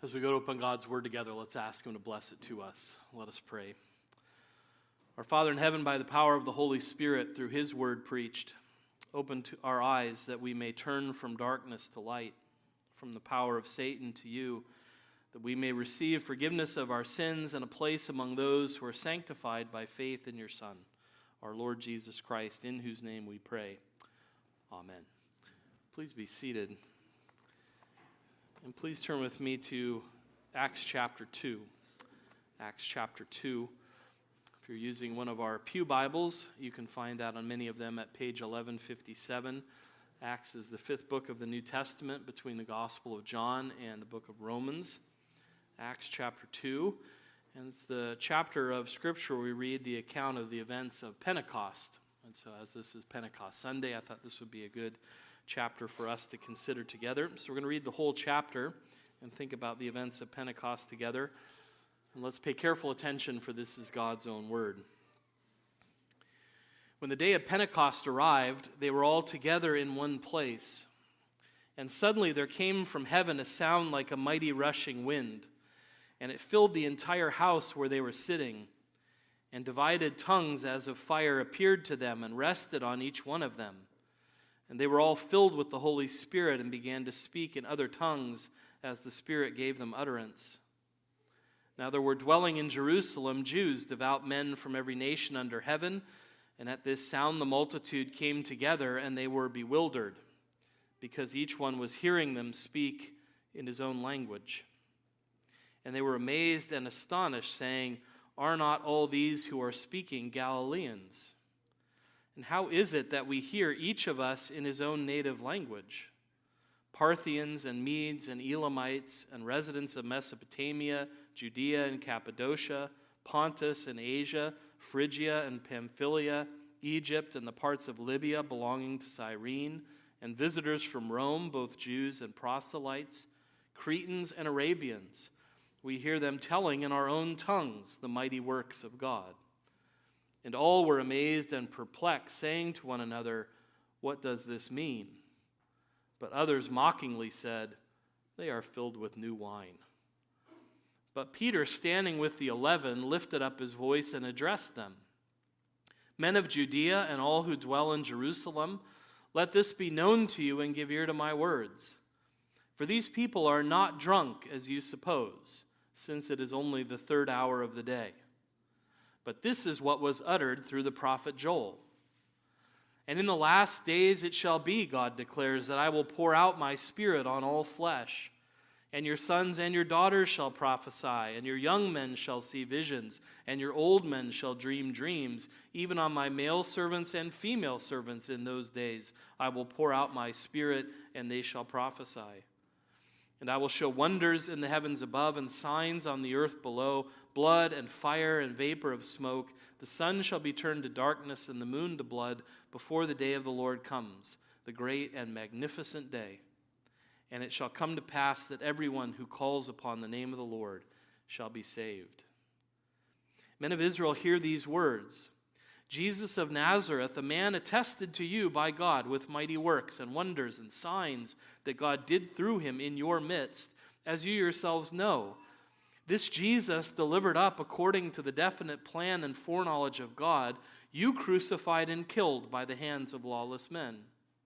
As we go to open God's word together, let's ask him to bless it to us. Let us pray. Our Father in heaven, by the power of the Holy Spirit, through his word preached, open to our eyes that we may turn from darkness to light, from the power of Satan to you, that we may receive forgiveness of our sins and a place among those who are sanctified by faith in your Son, our Lord Jesus Christ, in whose name we pray. Amen. Please be seated. And please turn with me to Acts chapter 2. Acts chapter 2. If you're using one of our pew Bibles, you can find that on many of them at page 1157. Acts is the fifth book of the New Testament between the Gospel of John and the book of Romans. Acts chapter 2. And it's the chapter of Scripture where we read the account of the events of Pentecost. And so as this is Pentecost Sunday, I thought this would be a good chapter for us to consider together. So we're going to read the whole chapter and think about the events of Pentecost together. And let's pay careful attention, for this is God's own word. When the day of Pentecost arrived, they were all together in one place. And suddenly there came from heaven a sound like a mighty rushing wind, and it filled the entire house where they were sitting. And divided tongues as of fire appeared to them and rested on each one of them. And they were all filled with the Holy Spirit and began to speak in other tongues as the Spirit gave them utterance. Now there were dwelling in Jerusalem Jews, devout men from every nation under heaven, and at this sound the multitude came together, and they were bewildered, because each one was hearing them speak in his own language. And they were amazed and astonished, saying, "Are not all these who are speaking Galileans? And how is it that we hear each of us in his own native language? Parthians and Medes and Elamites and residents of Mesopotamia, Judea and Cappadocia, Pontus and Asia, Phrygia and Pamphylia, Egypt and the parts of Libya belonging to Cyrene, and visitors from Rome, both Jews and proselytes, Cretans and Arabians. We hear them telling in our own tongues the mighty works of God." And all were amazed and perplexed, saying to one another, "What does this mean?" But others mockingly said, "They are filled with new wine." But Peter, standing with the 11, lifted up his voice and addressed them. "Men of Judea and all who dwell in Jerusalem, let this be known to you and give ear to my words. For these people are not drunk, as you suppose, since it is only the third hour of the day. But this is what was uttered through the prophet Joel. And in the last days it shall be, God declares, that I will pour out my Spirit on all flesh. And your sons and your daughters shall prophesy, and your young men shall see visions, and your old men shall dream dreams. Even on my male servants and female servants in those days I will pour out my Spirit, and they shall prophesy. And I will show wonders in the heavens above and signs on the earth below, blood and fire and vapor of smoke. The sun shall be turned to darkness and the moon to blood before the day of the Lord comes, the great and magnificent day. And it shall come to pass that everyone who calls upon the name of the Lord shall be saved." Men of Israel, hear these words. Jesus of Nazareth, a man attested to you by God with mighty works and wonders and signs that God did through him in your midst, as you yourselves know. This Jesus, delivered up according to the definite plan and foreknowledge of God, you crucified and killed by the hands of lawless men.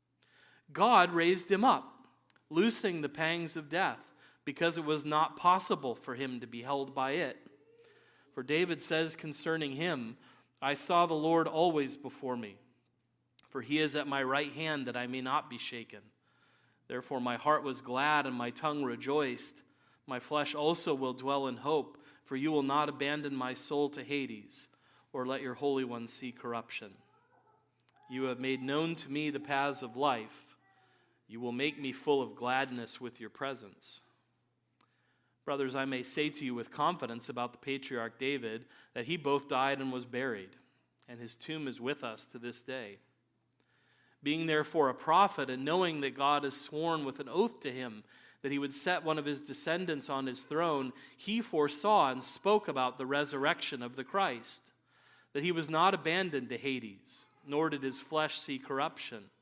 God raised him up, loosing the pangs of death, because it was not possible for him to be held by it. For David says concerning him, "I saw the Lord always before me, for he is at my right hand that I may not be shaken. Therefore my heart was glad and my tongue rejoiced. My flesh also will dwell in hope, for you will not abandon my soul to Hades, or let your Holy One see corruption. You have made known to me the paths of life. You will make me full of gladness with your presence." Brothers, I may say to you with confidence about the patriarch David that he both died and was buried, and his tomb is with us to this day. Being therefore a prophet, and knowing that God has sworn with an oath to him that he would set one of his descendants on his throne, he foresaw and spoke about the resurrection of the Christ, that he was not abandoned to Hades, nor did his flesh see corruption.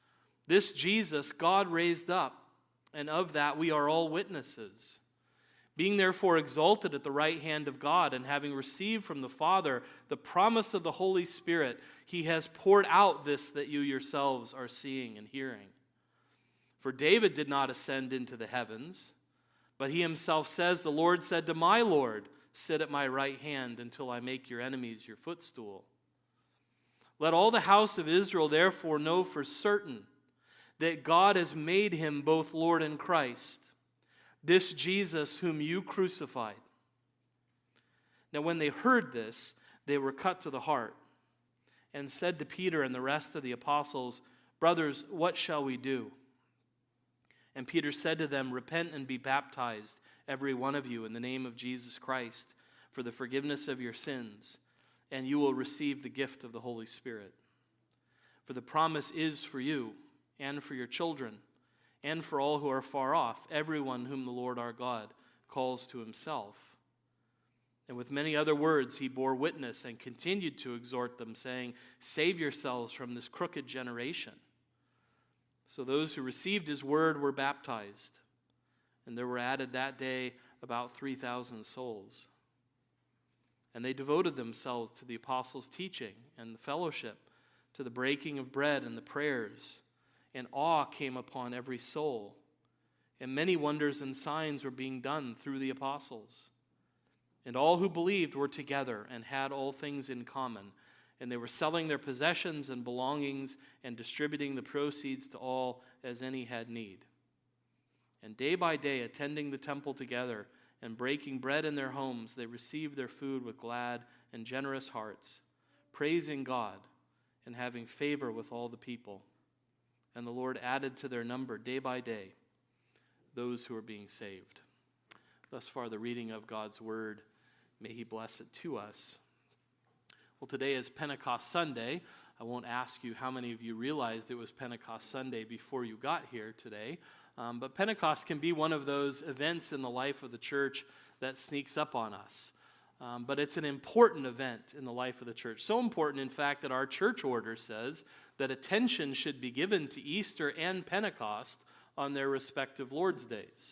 This Jesus God raised up, and of that we are all witnesses. Being therefore exalted at the right hand of God, and having received from the Father the promise of the Holy Spirit, he has poured out this that you yourselves are seeing and hearing. For David did not ascend into the heavens, but he himself says, the Lord said to my Lord, sit at my right hand until I make your enemies your footstool. Let all the house of Israel therefore know for certain that God has made him both Lord and Christ, this Jesus whom you crucified. Now when they heard this, they were cut to the heart, and said to Peter and the rest of the apostles, brothers, what shall we do? And Peter said to them, repent and be baptized, every one of you, in the name of Jesus Christ, for the forgiveness of your sins, and you will receive the gift of the Holy Spirit. For the promise is for you, and for your children, and for all who are far off, everyone whom the Lord our God calls to himself. And with many other words he bore witness and continued to exhort them, saying, save yourselves from this crooked generation. So those who received his word were baptized, and there were added that day about 3,000 souls. And they devoted themselves to the apostles' teaching and the fellowship, to the breaking of bread and the prayers. And awe came upon every soul, and many wonders and signs were being done through the apostles. And all who believed were together and had all things in common, and they were selling their possessions and belongings and distributing the proceeds to all as any had need. And day by day, attending the temple together and breaking bread in their homes, they received their food with glad and generous hearts, praising God and having favor with all the people. And the Lord added to their number day by day those who are being saved. Thus far, the reading of God's word. May he bless it to us. Well, today is Pentecost Sunday. I won't ask you how many of you realized it was Pentecost Sunday before you got here today. But Pentecost can be one of those events in the life of the church that sneaks up on us. But it's an important event in the life of the church. So important, in fact, that our church order says that attention should be given to Easter and Pentecost on their respective Lord's days.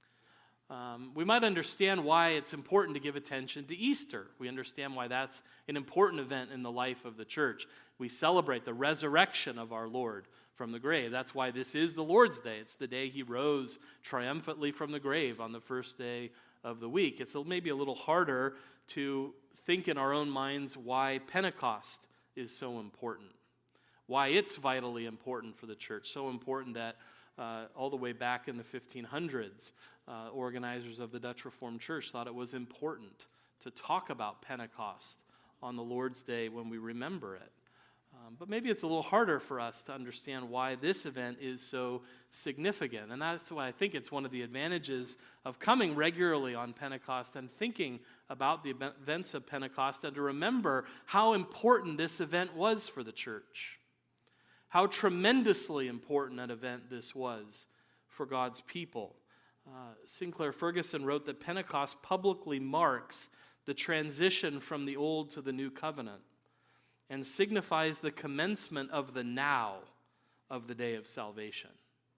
We might understand why it's important to give attention to Easter. We understand why that's an important event in the life of the church. We celebrate the resurrection of our Lord from the grave. That's why this is the Lord's Day. It's the day he rose triumphantly from the grave on the first day of the week. It's maybe a little harder to think in our own minds why Pentecost is so important, why it's vitally important for the church, so important that all the way back in the 1500s, organizers of the Dutch Reformed Church thought it was important to talk about Pentecost on the Lord's Day when we remember it. But maybe it's a little harder for us to understand why this event is so significant. And that's why I think it's one of the advantages of coming regularly on Pentecost and thinking about the events of Pentecost, and to remember how important this event was for the church. How tremendously important an event this was for God's people. Sinclair Ferguson wrote that Pentecost publicly marks the transition from the old to the new covenant, and signifies the commencement of the now of the day of salvation.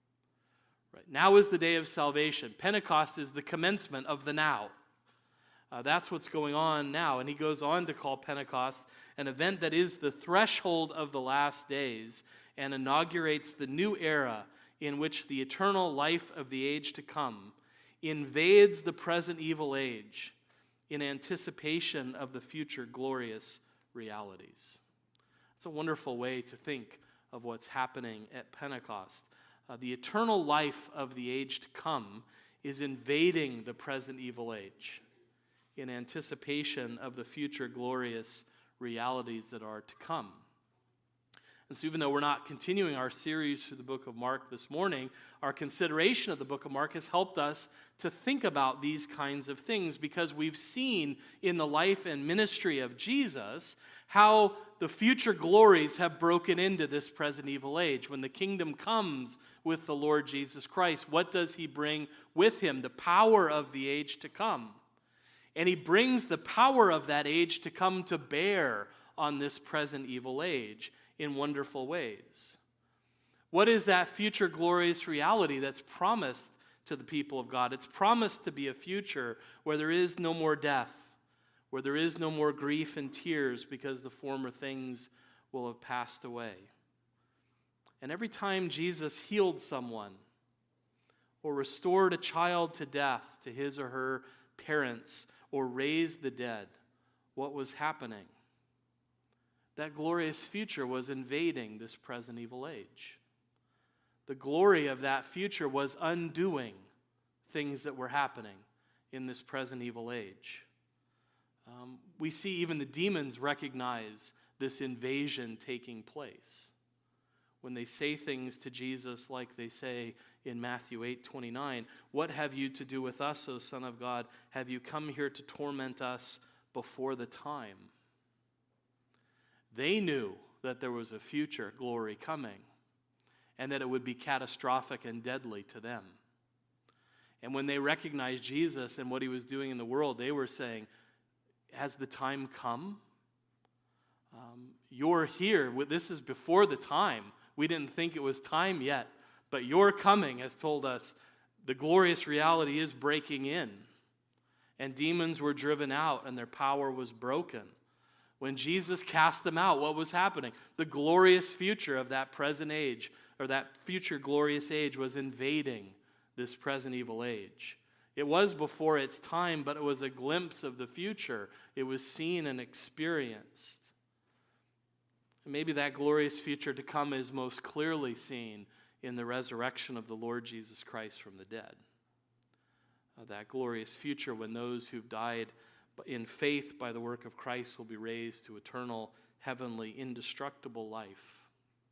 Right? Now is the day of salvation. Pentecost is the commencement of the now. That's what's going on now. And he goes on to call Pentecost an event that is the threshold of the last days and inaugurates the new era in which the eternal life of the age to come invades the present evil age in anticipation of the future glorious realities. It's a wonderful way to think of what's happening at Pentecost. The eternal life of the age to come is invading the present evil age in anticipation of the future glorious realities that are to come. And so even though we're not continuing our series through the book of Mark this morning, our consideration of the book of Mark has helped us to think about these kinds of things, because we've seen in the life and ministry of Jesus how the future glories have broken into this present evil age. When the kingdom comes with the Lord Jesus Christ, what does he bring with him? The power of the age to come. And he brings the power of that age to come to bear on this present evil age in wonderful ways. What is that future glorious reality that's promised to the people of God. It's promised to be a future where there is no more death, where there is no more grief and tears because the former things will have passed away. And every time Jesus healed someone or restored a child to death to his or her parents or raised the dead, what was happening? That glorious future was invading this present evil age. The glory of that future was undoing things that were happening in this present evil age. We see even the demons recognize this invasion taking place. When they say things to Jesus like they say in Matthew 8:29, "What have you to do with us, O Son of God? Have you come here to torment us before the time?" They knew that there was a future glory coming and that it would be catastrophic and deadly to them. And when they recognized Jesus and what he was doing in the world, they were saying, "Has the time come? You're here. This is before the time. We didn't think it was time yet, but your coming has told us the glorious reality is breaking in." And demons were driven out and their power was broken. When Jesus cast them out, what was happening? The glorious future of that present age, or that future glorious age, was invading this present evil age. It was before its time, but it was a glimpse of the future. It was seen and experienced. And maybe that glorious future to come is most clearly seen in the resurrection of the Lord Jesus Christ from the dead. That glorious future when those who've died in faith by the work of Christ will be raised to eternal, heavenly, indestructible life.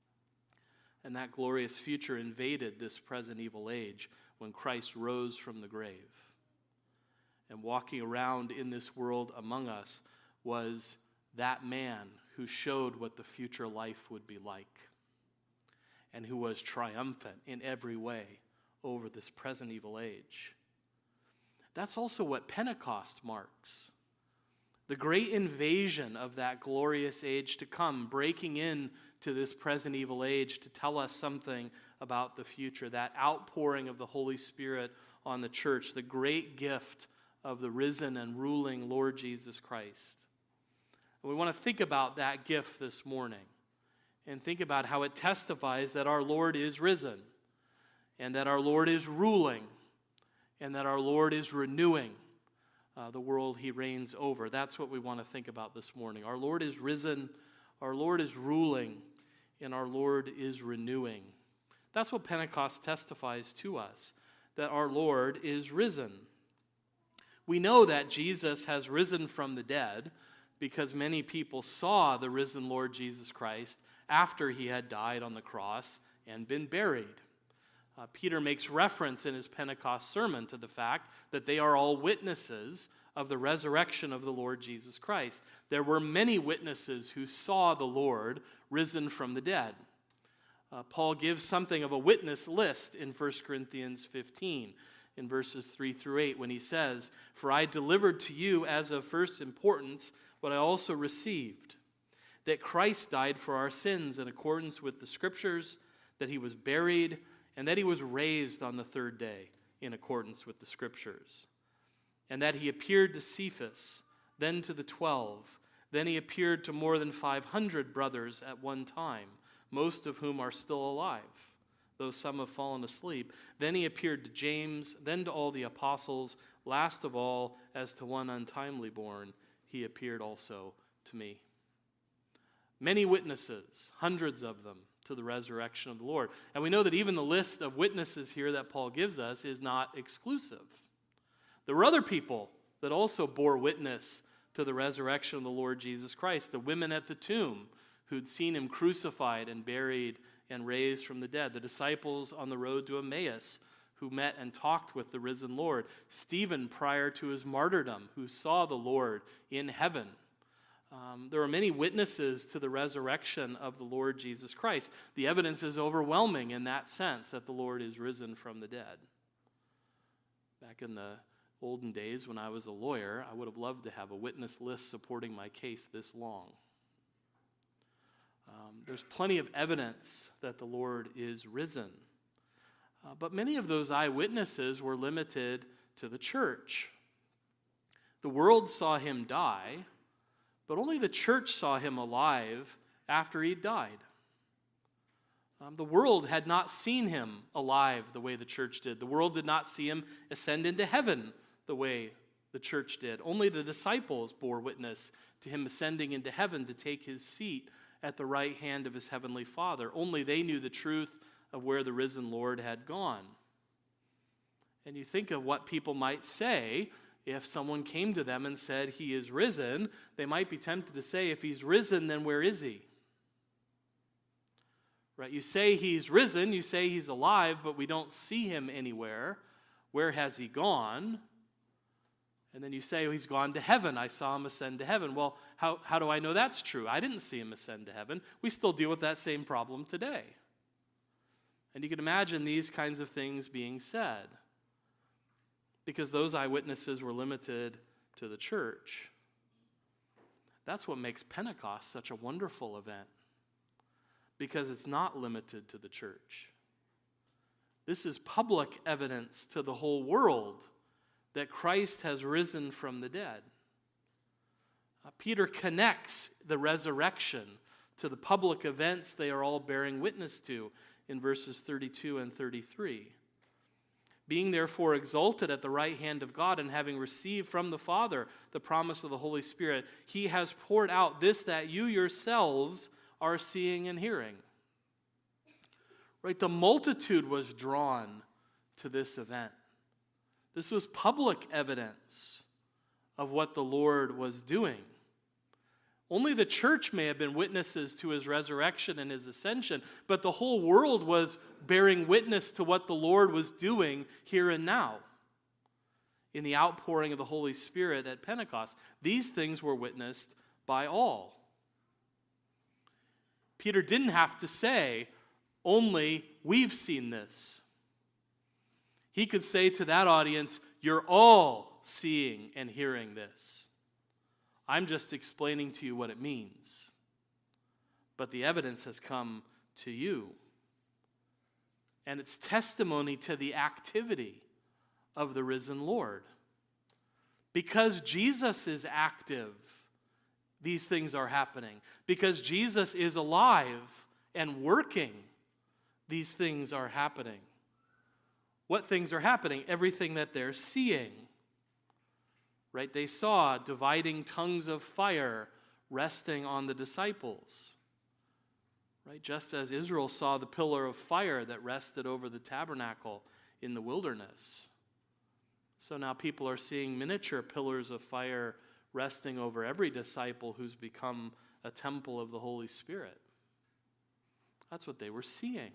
And that glorious future invaded this present evil age when Christ rose from the grave. And walking around in this world among us was that man who showed what the future life would be like and who was triumphant in every way over this present evil age. That's also what Pentecost marks. The great invasion of that glorious age to come, breaking in to this present evil age to tell us something about the future, that outpouring of the Holy Spirit on the church, the great gift of the risen and ruling Lord Jesus Christ. And we want to think about that gift this morning and think about how it testifies that our Lord is risen and that our Lord is ruling and that our Lord is renewing the world he reigns over. That's what we want to think about this morning. Our Lord is risen, our Lord is ruling, and our Lord is renewing. That's what Pentecost testifies to us, that our Lord is risen. We know that Jesus has risen from the dead because many people saw the risen Lord Jesus Christ after he had died on the cross and been buried. Peter makes reference in his Pentecost sermon to the fact that they are all witnesses of the resurrection of the Lord Jesus Christ. There were many witnesses who saw the Lord risen from the dead. Paul gives something of a witness list in 1 Corinthians 15 in verses 3 through 8 when he says, "For I delivered to you as of first importance what I also received, that Christ died for our sins in accordance with the Scriptures, that he was buried, and that he was raised on the third day in accordance with the Scriptures, and that he appeared to Cephas, then to the 12. Then he appeared to more than 500 brothers at one time, most of whom are still alive, though some have fallen asleep. Then he appeared to James, then to all the apostles. Last of all, as to one untimely born, he appeared also to me." Many witnesses, hundreds of them, to the resurrection of the Lord. And we know that even the list of witnesses here that Paul gives us is not exclusive. There were other people that also bore witness to the resurrection of the Lord Jesus Christ. The women at the tomb who'd seen him crucified and buried and raised from the dead. The disciples on the road to Emmaus who met and talked with the risen Lord. Stephen prior to his martyrdom who saw the Lord in heaven. There are many witnesses to the resurrection of the Lord Jesus Christ. The evidence is overwhelming in that sense that the Lord is risen from the dead. Back in the olden days when I was a lawyer, I would have loved to have a witness list supporting my case this long. There's plenty of evidence that the Lord is risen. But many of those eyewitnesses were limited to the church. The world saw him die, but only the church saw him alive after he died. The world had not seen him alive the way the church did. The world did not see him ascend into heaven the way the church did. Only the disciples bore witness to him ascending into heaven to take his seat at the right hand of his heavenly Father. Only they knew the truth of where the risen Lord had gone. And you think of what people might say if someone came to them and said, he is risen. They might be tempted to say, if he's risen, then where is he? Right? You say he's risen, you say he's alive, but we don't see him anywhere. Where has he gone? And then you say, oh, he's gone to heaven. I saw him ascend to heaven. Well, how do I know that's true? I didn't see him ascend to heaven. We still deal with that same problem today. And you can imagine these kinds of things being said because those eyewitnesses were limited to the church. That's what makes Pentecost such a wonderful event, because it's not limited to the church. This is public evidence to the whole world that Christ has risen from the dead. Peter connects the resurrection to the public events they are all bearing witness to in verses 32 and 33. Being therefore exalted at the right hand of God, and having received from the Father the promise of the Holy Spirit, he has poured out this that you yourselves are seeing and hearing. Right? The multitude was drawn to this event. This was public evidence of what the Lord was doing. Only the church may have been witnesses to his resurrection and his ascension, but the whole world was bearing witness to what the Lord was doing here and now in the outpouring of the Holy Spirit at Pentecost. These things were witnessed by all. Peter didn't have to say, only we've seen this. He could say to that audience, you're all seeing and hearing this. I'm just explaining to you what it means. But the evidence has come to you. And it's testimony to the activity of the risen Lord. Because Jesus is active, these things are happening. Because Jesus is alive and working, these things are happening. What things are happening? Everything that they're seeing. Right? They saw dividing tongues of fire resting on the disciples. Right? Just as Israel saw the pillar of fire that rested over the tabernacle in the wilderness. So now people are seeing miniature pillars of fire resting over every disciple who's become a temple of the Holy Spirit. That's what they were seeing.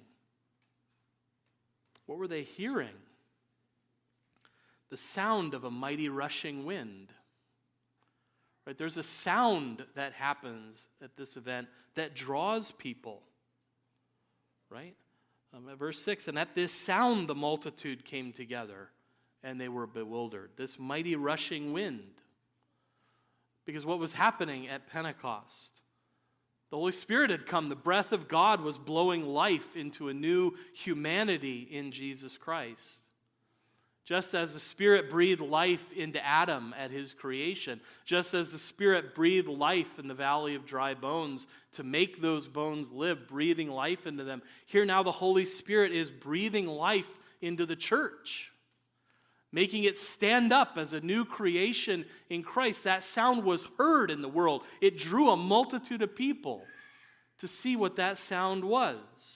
What were they hearing? The sound of a mighty rushing wind. Right? There's a sound that happens at this event that draws people. Right? Verse 6, and at this sound the multitude came together, and they were bewildered. This mighty rushing wind. Because what was happening at Pentecost? The Holy Spirit had come. The breath of God was blowing life into a new humanity in Jesus Christ. Just as the Spirit breathed life into Adam at his creation, just as the Spirit breathed life in the valley of dry bones to make those bones live, breathing life into them, here now the Holy Spirit is breathing life into the church, making it stand up as a new creation in Christ. That sound was heard in the world. It drew a multitude of people to see what that sound was.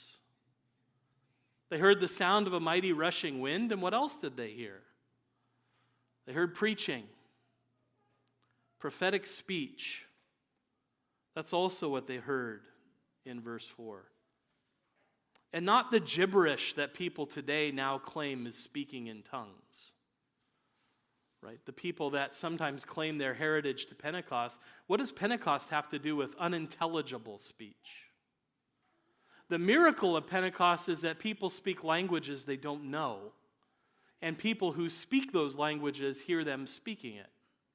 They heard the sound of a mighty rushing wind, and what else did they hear? They heard preaching, prophetic speech. That's also what they heard in verse 4. And not the gibberish that people today now claim is speaking in tongues. Right? The people that sometimes claim their heritage to Pentecost, what does Pentecost have to do with unintelligible speech? The miracle of Pentecost is that people speak languages they don't know, and people who speak those languages hear them speaking it.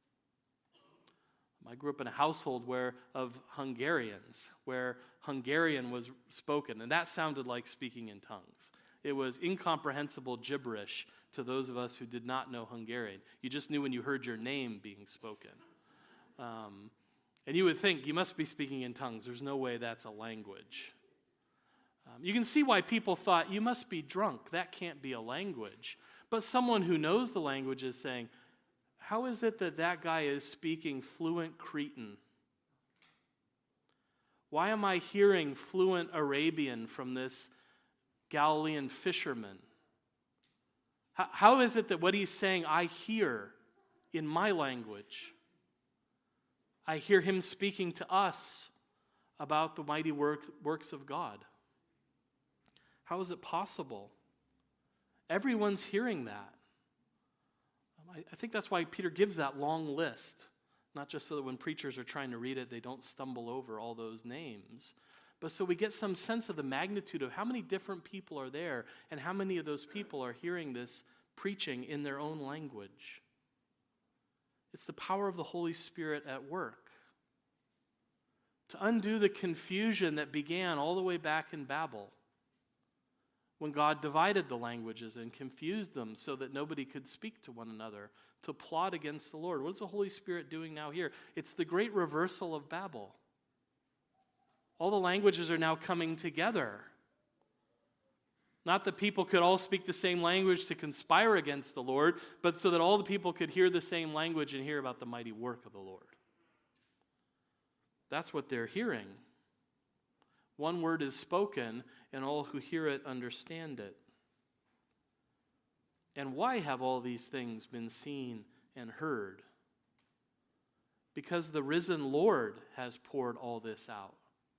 I grew up in a household of Hungarians, where Hungarian was spoken, and that sounded like speaking in tongues. It was incomprehensible gibberish to those of us who did not know Hungarian. You just knew when you heard your name being spoken. And you would think, you must be speaking in tongues. There's no way that's a language. You can see why people thought, you must be drunk. That can't be a language. But someone who knows the language is saying, how is it that that guy is speaking fluent Cretan? Why am I hearing fluent Arabian from this Galilean fisherman? How is it that what he's saying I hear in my language? I hear him speaking to us about the mighty works of God. How is it possible? Everyone's hearing that. I think that's why Peter gives that long list, not just so that when preachers are trying to read it, they don't stumble over all those names, but so we get some sense of the magnitude of how many different people are there and how many of those people are hearing this preaching in their own language. It's the power of the Holy Spirit at work to undo the confusion that began all the way back in Babel, when God divided the languages and confused them so that nobody could speak to one another, to plot against the Lord. What is the Holy Spirit doing now here? It's the great reversal of Babel. All the languages are now coming together. Not that people could all speak the same language to conspire against the Lord, but so that all the people could hear the same language and hear about the mighty work of the Lord. That's what they're hearing. One word is spoken, and all who hear it understand it. And why have all these things been seen and heard? Because the risen Lord has poured all this out.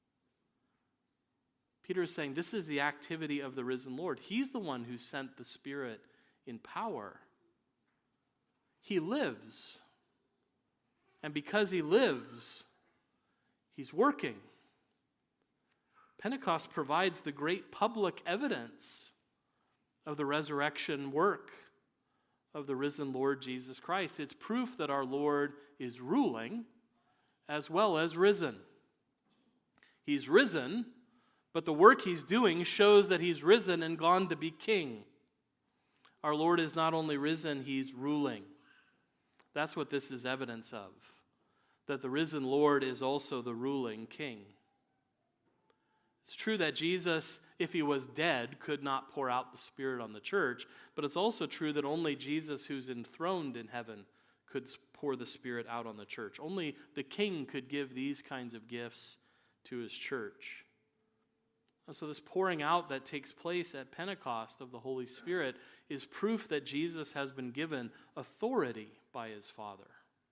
Peter is saying this is the activity of the risen Lord. He's the one who sent the Spirit in power. He lives. And because he lives, he's working. Pentecost provides the great public evidence of the resurrection work of the risen Lord Jesus Christ. It's proof that our Lord is ruling as well as risen. He's risen, but the work he's doing shows that he's risen and gone to be king. Our Lord is not only risen, he's ruling. That's what this is evidence of, that the risen Lord is also the ruling king. It's true that Jesus, if he was dead, could not pour out the Spirit on the church, but it's also true that only Jesus, who's enthroned in heaven, could pour the Spirit out on the church. Only the king could give these kinds of gifts to his church. And so this pouring out that takes place at Pentecost of the Holy Spirit is proof that Jesus has been given authority by his Father.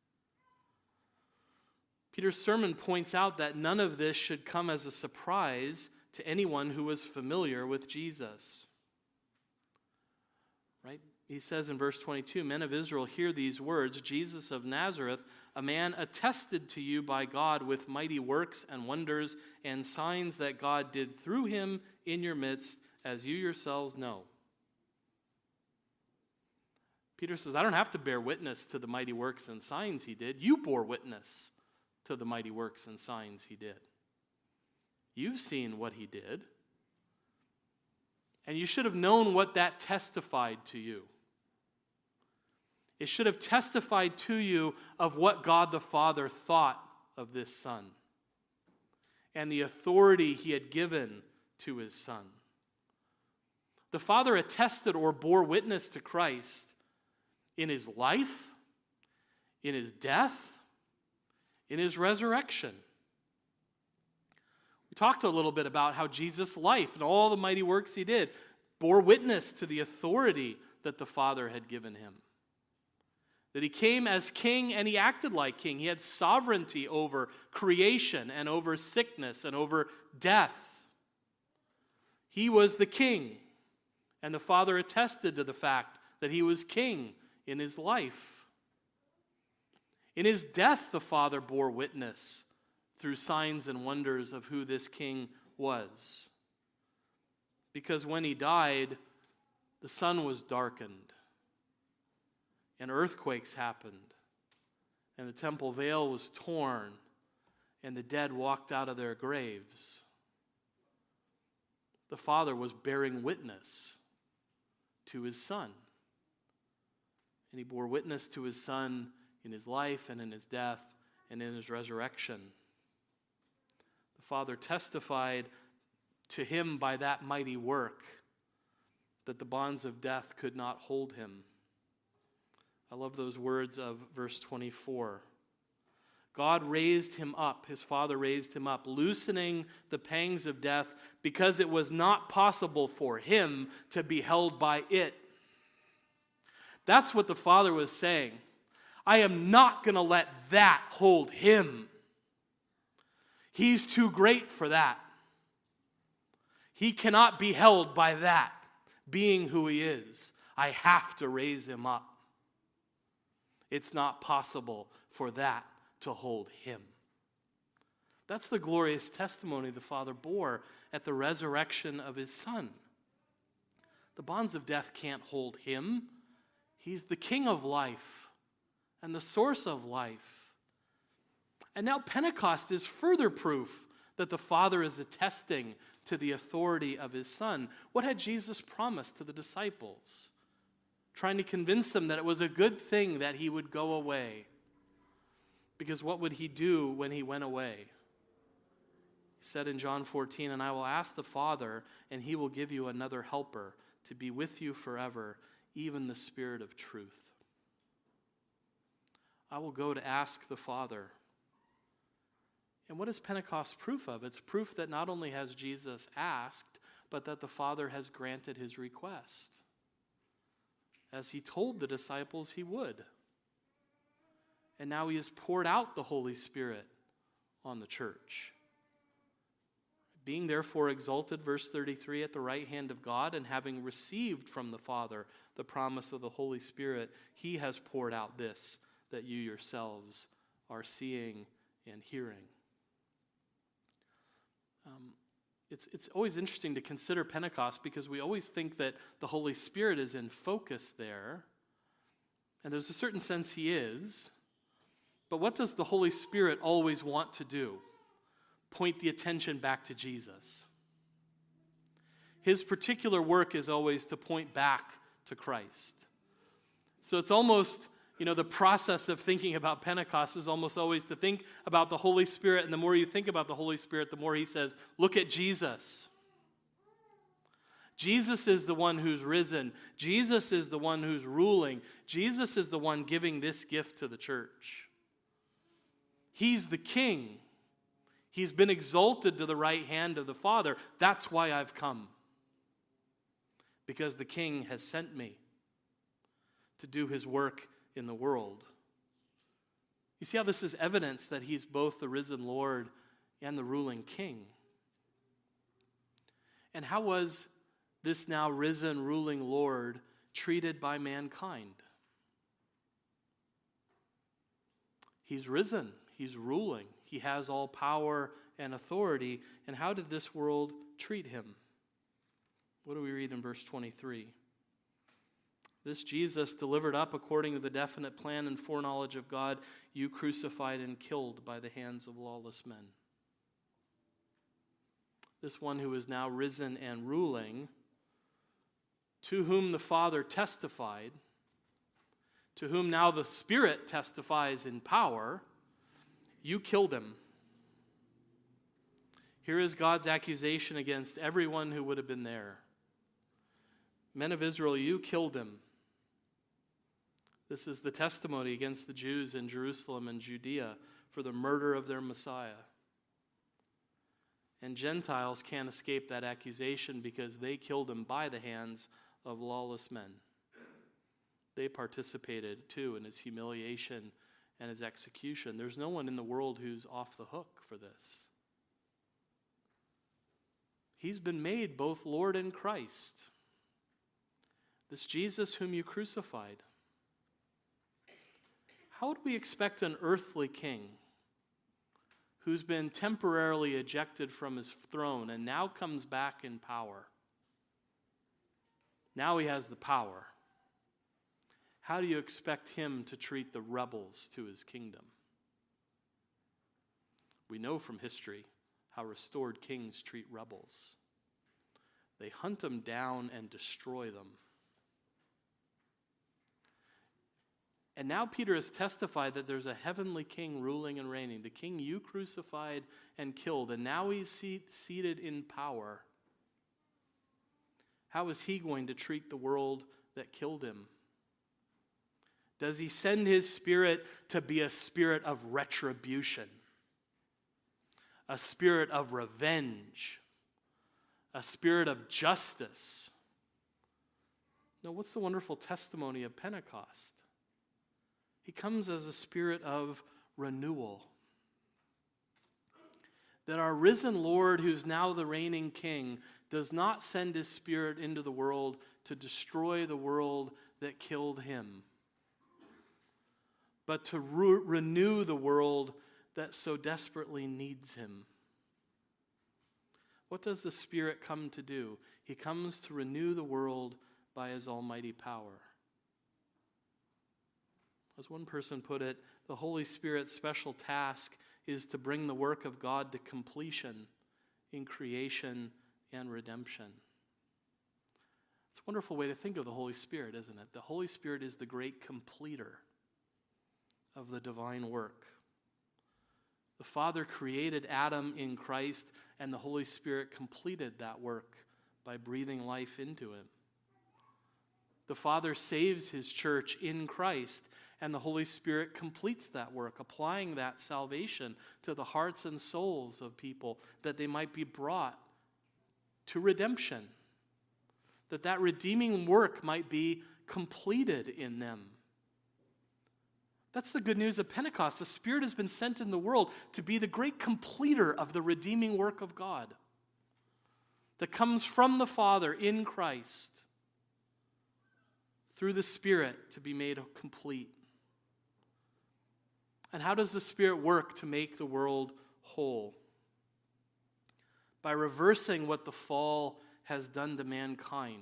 Peter's sermon points out that none of this should come as a surprise to anyone who was familiar with Jesus. Right? He says in verse 22, "Men of Israel, hear these words, Jesus of Nazareth, a man attested to you by God with mighty works and wonders and signs that God did through him in your midst, as you yourselves know." Peter says, I don't have to bear witness to the mighty works and signs he did. You bore witness to the mighty works and signs he did. You've seen what he did. And you should have known what that testified to you. It should have testified to you of what God the Father thought of this Son and the authority he had given to his Son. The Father attested or bore witness to Christ in his life, in his death, in his resurrection. We talked a little bit about how Jesus' life and all the mighty works he did bore witness to the authority that the Father had given him. That he came as king and he acted like king. He had sovereignty over creation and over sickness and over death. He was the king, and the Father attested to the fact that he was king in his life. In his death, the Father bore witness through signs and wonders of who this king was. Because when he died, the sun was darkened, and earthquakes happened, and the temple veil was torn, and the dead walked out of their graves. The Father was bearing witness to his Son. And he bore witness to his Son in his life and in his death and in his resurrection. The Father testified to him by that mighty work that the bonds of death could not hold him. I love those words of verse 24. God raised him up, his Father raised him up, loosening the pangs of death because it was not possible for him to be held by it. That's what the Father was saying. I am not going to let that hold him. He's too great for that. He cannot be held by that, being who he is. I have to raise him up. It's not possible for that to hold him. That's the glorious testimony the Father bore at the resurrection of his Son. The bonds of death can't hold him. He's the King of life and the source of life. And now Pentecost is further proof that the Father is attesting to the authority of his Son. What had Jesus promised to the disciples? Trying to convince them that it was a good thing that he would go away. Because what would he do when he went away? He said in John 14, "And I will ask the Father, and he will give you another helper to be with you forever, even the Spirit of truth." I will go to ask the Father. And what is Pentecost proof of? It's proof that not only has Jesus asked, but that the Father has granted his request, as he told the disciples he would. And now he has poured out the Holy Spirit on the church. Being therefore exalted, verse 33, at the right hand of God, and having received from the Father the promise of the Holy Spirit, he has poured out this that you yourselves are seeing and hearing. It's always interesting to consider Pentecost because we always think that the Holy Spirit is in focus there. And there's a certain sense he is. But what does the Holy Spirit always want to do? Point the attention back to Jesus. His particular work is always to point back to Christ. So it's almost, the process of thinking about Pentecost is almost always to think about the Holy Spirit, and the more you think about the Holy Spirit, the more he says, look at Jesus. Jesus is the one who's risen. Jesus is the one who's ruling. Jesus is the one giving this gift to the church. He's the King. He's been exalted to the right hand of the Father. That's why I've come. Because the King has sent me to do his work in the world. You see how this is evidence that he's both the risen Lord and the ruling King. And how was this now risen, ruling Lord treated by mankind? He's risen. He's ruling. He has all power and authority. And how did this world treat him? What do we read in verse 23? This Jesus, delivered up according to the definite plan and foreknowledge of God, you crucified and killed by the hands of lawless men. This one who is now risen and ruling, to whom the Father testified, to whom now the Spirit testifies in power, you killed him. Here is God's accusation against everyone who would have been there. Men of Israel, you killed him. This is the testimony against the Jews in Jerusalem and Judea for the murder of their Messiah. And Gentiles can't escape that accusation because they killed him by the hands of lawless men. They participated too in his humiliation and his execution. There's no one in the world who's off the hook for this. He's been made both Lord and Christ. This Jesus whom you crucified. How would we expect an earthly king who's been temporarily ejected from his throne and now comes back in power? Now he has the power. How do you expect him to treat the rebels to his kingdom? We know from history how restored kings treat rebels. They hunt them down and destroy them. And now Peter has testified that there's a heavenly king ruling and reigning, the king you crucified and killed, and now he's seated in power. How is he going to treat the world that killed him? Does he send his Spirit to be a spirit of retribution, a spirit of revenge, a spirit of justice? No, what's the wonderful testimony of Pentecost? He comes as a spirit of renewal. That our risen Lord, who's now the reigning King, does not send his Spirit into the world to destroy the world that killed him, but to renew the world that so desperately needs him. What does the Spirit come to do? He comes to renew the world by his almighty power. As one person put it, the Holy Spirit's special task is to bring the work of God to completion in creation and redemption. It's a wonderful way to think of the Holy Spirit, isn't it? The Holy Spirit is the great completer of the divine work. The Father created Adam in Christ, and the Holy Spirit completed that work by breathing life into him. The Father saves his church in Christ, and the Holy Spirit completes that work, applying that salvation to the hearts and souls of people, that they might be brought to redemption, that redeeming work might be completed in them. That's the good news of Pentecost. The Spirit has been sent in the world to be the great completer of the redeeming work of God that comes from the Father in Christ through the Spirit to be made complete. And how does the Spirit work to make the world whole? By reversing what the fall has done to mankind.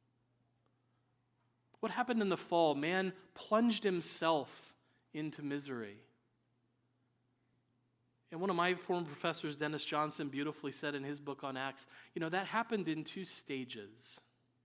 What happened in the fall? Man plunged himself into misery. And one of my former professors, Dennis Johnson, beautifully said in his book on Acts, that happened in 2 stages.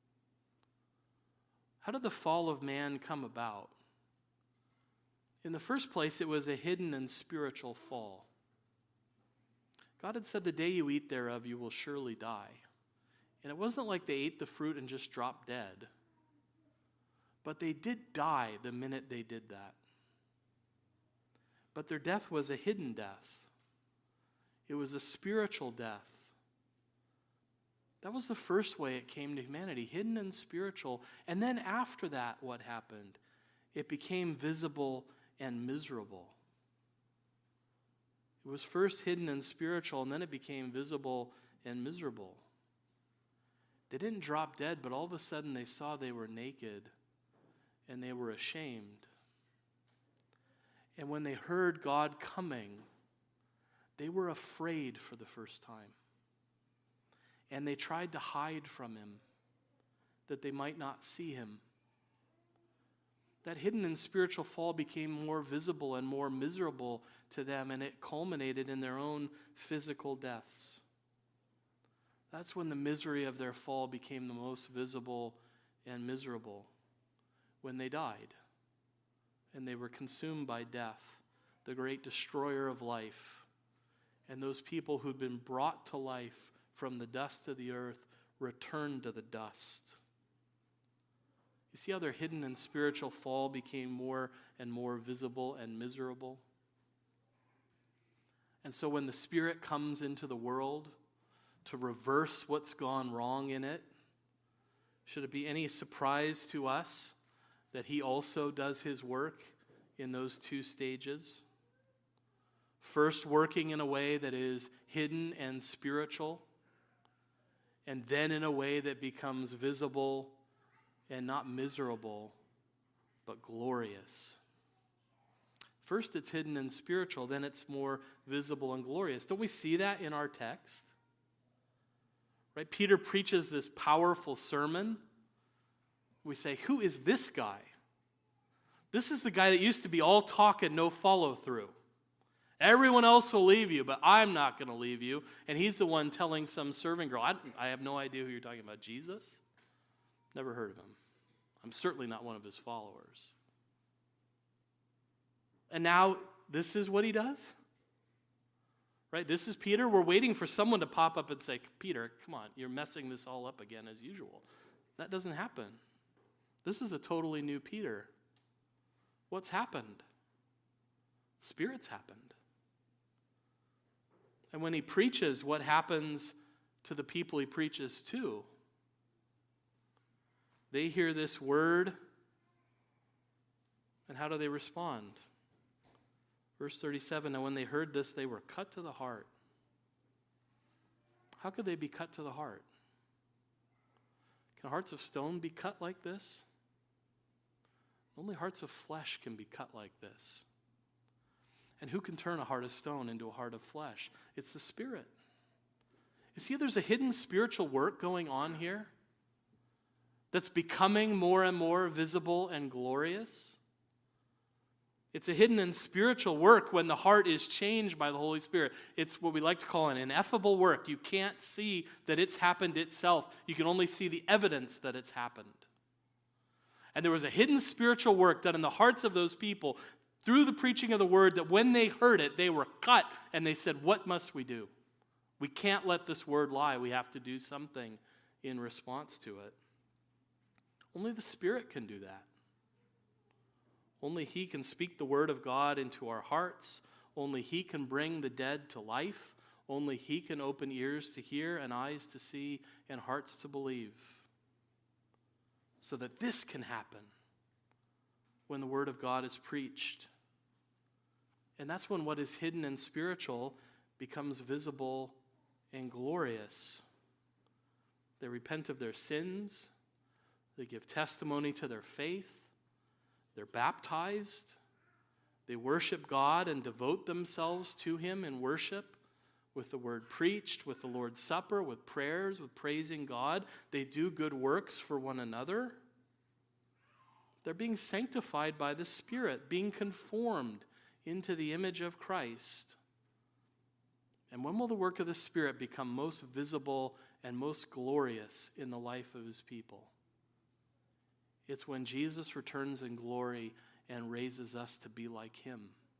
How did the fall of man come about? In the first place, it was a hidden and spiritual fall. God had said, the day you eat thereof, you will surely die. And it wasn't like they ate the fruit and just dropped dead. But they did die the minute they did that. But their death was a hidden death. It was a spiritual death. That was the first way it came to humanity, hidden and spiritual. And then after that, what happened? It became visible and miserable. It was first hidden and spiritual, and then it became visible and miserable. They didn't drop dead, but all of a sudden they saw they were naked, and they were ashamed. And when they heard God coming, they were afraid for the first time. And they tried to hide from him, that they might not see him. That hidden and spiritual fall became more visible and more miserable to them, and it culminated in their own physical deaths. That's when the misery of their fall became the most visible and miserable, when they died, and they were consumed by death, the great destroyer of life. And those people who'd been brought to life from the dust of the earth returned to the dust. You see how their hidden and spiritual fall became more and more visible and miserable? And so when the Spirit comes into the world to reverse what's gone wrong in it, should it be any surprise to us that he also does his work in those 2 stages? First, working in a way that is hidden and spiritual, and then in a way that becomes visible and not miserable, but glorious. First, it's hidden and spiritual, then it's more visible and glorious. Don't we see that in our text? Right? Peter preaches this powerful sermon. We say, who is this guy? This is the guy that used to be all talk and no follow through. Everyone else will leave you, but I'm not going to leave you. And he's the one telling some serving girl, I have no idea who you're talking about. Jesus? Never heard of him. I'm certainly not one of his followers. And now this is what he does? Right? This is Peter. We're waiting for someone to pop up and say, Peter, come on, you're messing this all up again as usual. That doesn't happen. This is a totally new Peter. What's happened? Spirit's happened. And when he preaches, what happens to the people he preaches to? They hear this word, and how do they respond? Verse 37, and when they heard this, they were cut to the heart. How could they be cut to the heart? Can hearts of stone be cut like this? Only hearts of flesh can be cut like this. And who can turn a heart of stone into a heart of flesh? It's the Spirit. You see, there's a hidden spiritual work going on here that's becoming more and more visible and glorious. It's a hidden and spiritual work when the heart is changed by the Holy Spirit. It's what we like to call an ineffable work. You can't see that it's happened itself. You can only see the evidence that it's happened. And there was a hidden spiritual work done in the hearts of those people through the preaching of the word that when they heard it, they were cut and they said, what must we do? We can't let this word lie. We have to do something in response to it. Only the Spirit can do that. Only He can speak the word of God into our hearts. Only He can bring the dead to life. Only He can open ears to hear and eyes to see and hearts to believe. So that this can happen when the word of God is preached. And that's when what is hidden and spiritual becomes visible and glorious. They repent of their sins. They give testimony to their faith. They're baptized. They worship God and devote themselves to Him in worship with the word preached, with the Lord's Supper, with prayers, with praising God. They do good works for one another. They're being sanctified by the Spirit, being conformed into the image of Christ. And when will the work of the Spirit become most visible and most glorious in the life of His people? It's when Jesus returns in glory and raises us to be like Him.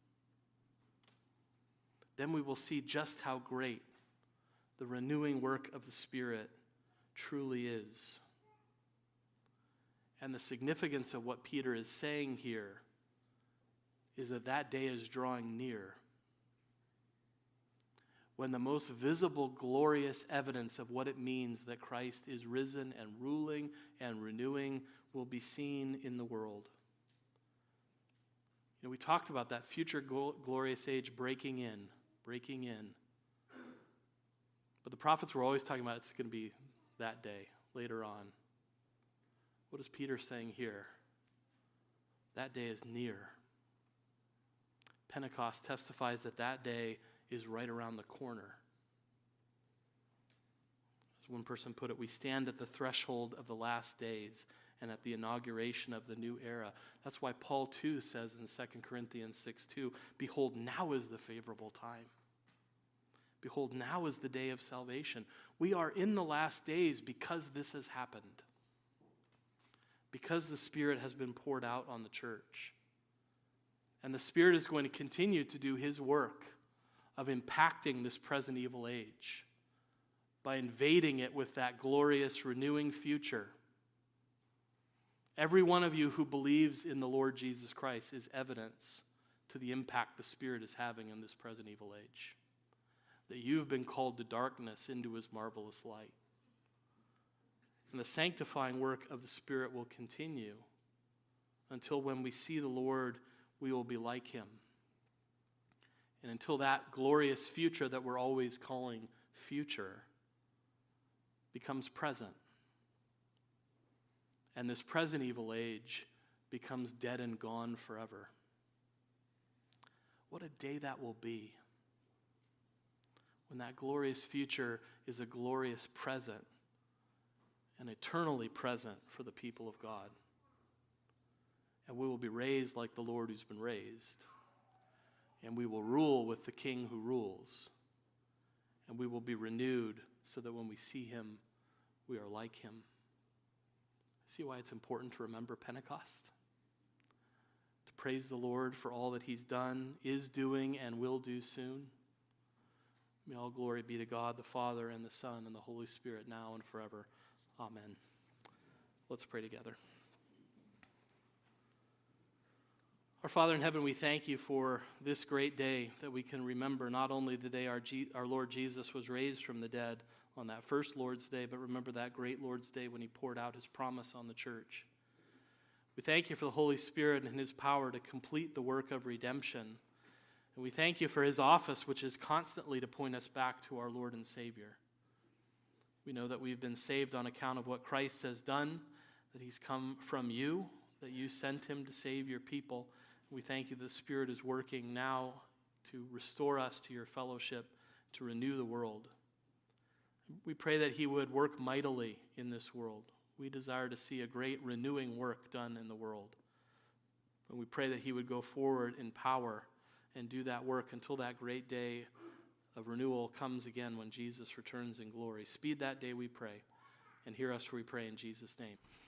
Then we will see just how great the renewing work of the Spirit truly is. And the significance of what Peter is saying here is that that day is drawing near, when the most visible, glorious evidence of what it means that Christ is risen and ruling and renewing will be seen in the world. You know, we talked about that future glorious age breaking in. But the prophets were always talking about it's going to be that day, later on. What is Peter saying here? That day is near. Pentecost testifies that that day is right around the corner. As one person put it, we stand at the threshold of the last days and at the inauguration of the new era. That's why Paul too says in 2 Corinthians 6:2, behold, now is the favorable time. Behold, now is the day of salvation. We are in the last days because this has happened. Because the Spirit has been poured out on the church. And the Spirit is going to continue to do His work of impacting this present evil age by invading it with that glorious renewing future. Every one of you who believes in the Lord Jesus Christ is evidence to the impact the Spirit is having in this present evil age. That you've been called to darkness into His marvelous light. And the sanctifying work of the Spirit will continue until when we see the Lord, we will be like Him. And until that glorious future that we're always calling future becomes present. And this present evil age becomes dead and gone forever. What a day that will be. When that glorious future is a glorious present and eternally present for the people of God. And we will be raised like the Lord who's been raised. And we will rule with the King who rules. And we will be renewed so that when we see Him, we are like Him. See why it's important to remember Pentecost? To praise the Lord for all that he's done, is doing, and will do soon. May all glory be to God, the Father, and the Son, and the Holy Spirit, now and forever. Amen. Let's pray together. Our Father in heaven, we thank you for this great day that we can remember not only the day our Lord Jesus was raised from the dead on that first Lord's Day, but remember that great Lord's Day when he poured out his promise on the church. We thank you for the Holy Spirit and his power to complete the work of redemption. And we thank you for his office, which is constantly to point us back to our Lord and Savior. We know that we've been saved on account of what Christ has done, that he's come from you, that you sent him to save your people. We thank you the Spirit is working now to restore us to your fellowship, to renew the world. We pray that he would work mightily in this world. We desire to see a great renewing work done in the world. And we pray that he would go forward in power and do that work until that great day of renewal comes again when Jesus returns in glory. Speed that day, we pray. And hear us, we pray in Jesus' name.